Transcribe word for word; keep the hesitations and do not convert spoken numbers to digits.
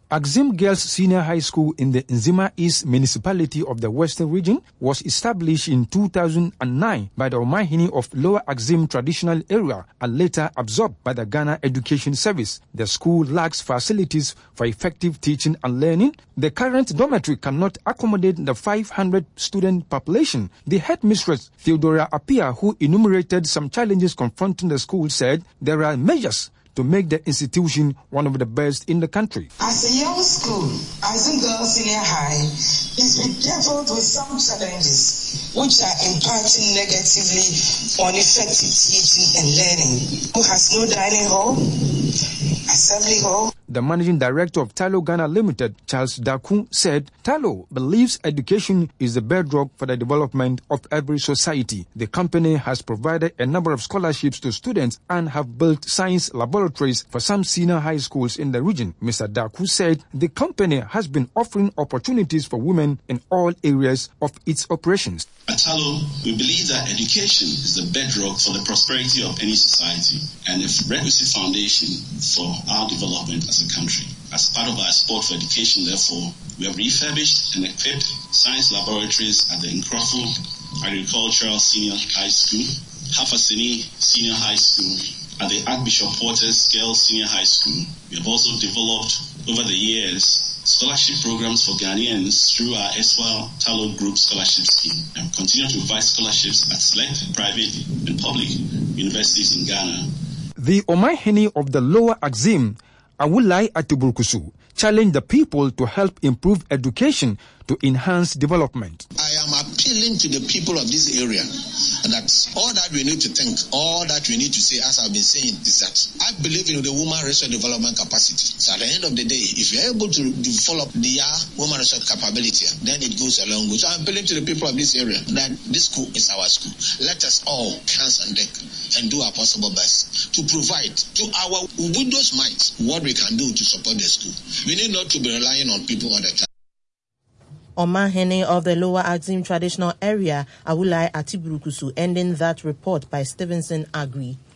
Axim Girls Senior High School in the Nzima East Municipality of the Western Region was established in two thousand nine by the Omahini of Lower Axim Traditional Area and later absorbed by the Ghana Education Service. The school lacks facilities for effective teaching and learning. The current dormitory cannot accommodate the five hundred student population. The headmistress, Theodora Apia, who enumerated some challenges confronting the school, said there are measures to make the institution one of the best in the country. As a young school, Axim Girls Senior High is bedeviled with some challenges which are impacting negatively on effective teaching and learning. Who has no dining hall, assembly hall. The managing director of Talo Ghana Limited, Charles Daku, said Talo believes education is the bedrock for the development of every society. The company has provided a number of scholarships to students and have built science laboratories for some senior high schools in the region. Mister Daku said the company has been offering opportunities for women in all areas of its operations. At Talo, we believe that education is the bedrock for the prosperity of any society and a requisite foundation for our development as a country. As part of our support for education, therefore, we have refurbished and equipped science laboratories at the Nkrofo Agricultural Senior High School, Hafasini Senior High School, at the Archbishop Porter's Girls Senior High School. We have also developed over the years scholarship programs for Ghanaians through our S W A L Talo Group Scholarship Scheme, and continue to provide scholarships at select private and public universities in Ghana. The Omahini of the Lower Axim, Awulai Atiburukusu, challenged the people to help improve education to enhance development. I am appealing to the people of this area that all that we need to think, all that we need to say, as I've been saying, is that I believe in the woman resource development capacity. So at the end of the day, if you're able to develop the uh, woman resource capability, then it goes a long way. So I'm appealing to the people of this area that this school is our school. Let us all hands on deck and do our possible best to provide to our widow's might what we can do to support the school. We need not to be relying on people all the time. Omahini of the Lower Axim Traditional Area, Awulai Atiburukusu, ending that report by Stevenson Agri.